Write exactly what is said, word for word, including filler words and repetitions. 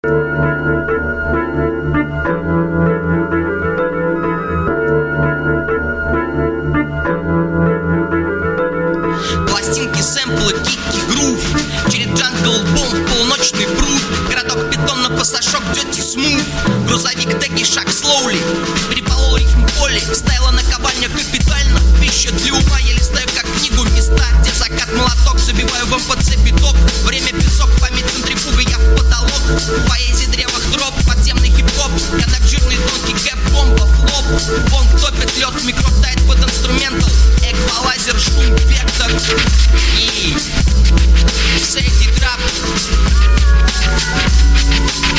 Пластинки, сэмплы, кики, грув. Через джангл бом в полуночный пруд. Городок бетонно пассажок, тёти смув. Грузовик теги, шаг слоули. Переполол рифм поле, стайла наковальня капитально. Пища для ума, я листаю как книгу места, где закат молоток, забиваю в эм пэ цэ биток. Время песок, память центрифуга, я в потолок. Поэзия древых троп, подземный хип-хоп. Коннект жирный, тонкий кэп, бомба, флоп. Бонг топит, лед, микро тает под инструментал. Эквалайзер, шум, вектор. И сейфти трап.